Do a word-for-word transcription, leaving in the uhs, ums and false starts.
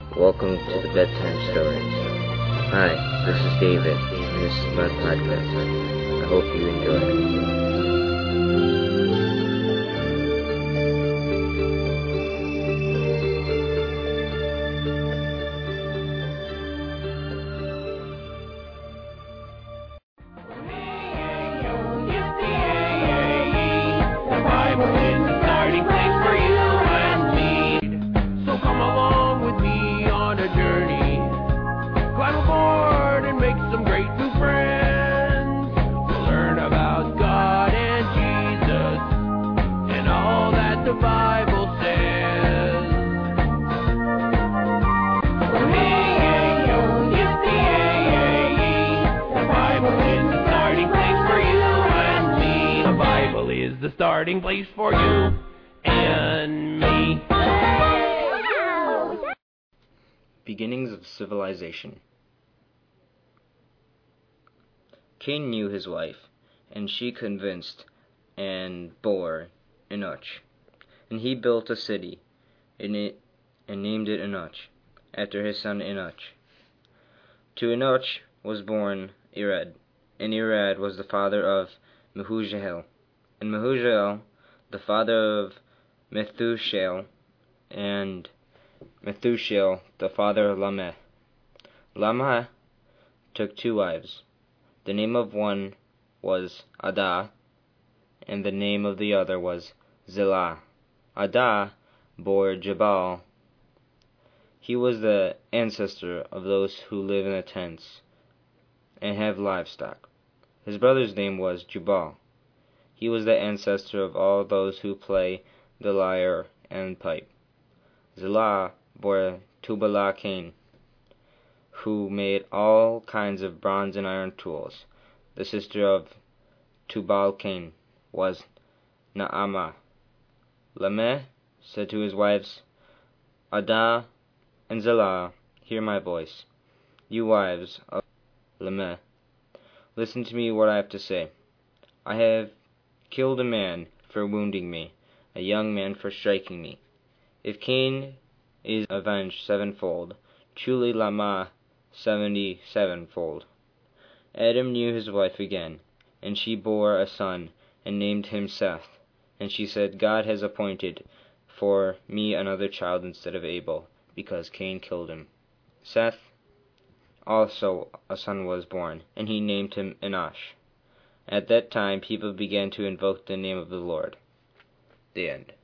Welcome to the Bedtime Stories. Hi, this is David, and this is my podcast. I hope you enjoy it. The starting place for you and me. Beginnings of civilization. Cain knew his wife, and she convinced and bore Enoch. And he built a city, and, it, and named it Enoch, after his son Enoch. To Enoch was born Irad, and Irad was the father of Mehujael, and Mehujael the father of Methushael, and Methushael the father of Lamech. Lamech took two wives. The name of one was Adah, and the name of the other was Zillah. Adah bore Jabal. He was the ancestor of those who live in the tents and have livestock. His brother's name was Jubal. He was the ancestor of all those who play the lyre and pipe. Zillah bore Tubal-Cain, who made all kinds of bronze and iron tools. The sister of Tubal-Cain was Naamah. Lamech said to his wives, Adah and Zillah, hear my voice. You wives of Lamech, listen to me what I have to say. I have killed a man for wounding me, a young man for striking me. If Cain is avenged sevenfold, truly Lamech seventy-sevenfold. Adam knew his wife again, and she bore a son, and named him Seth. And she said, God has appointed for me another child instead of Abel, because Cain killed him. Seth also a son was born, and he named him Enosh. At that time people began to invoke the name of the Lord. The end.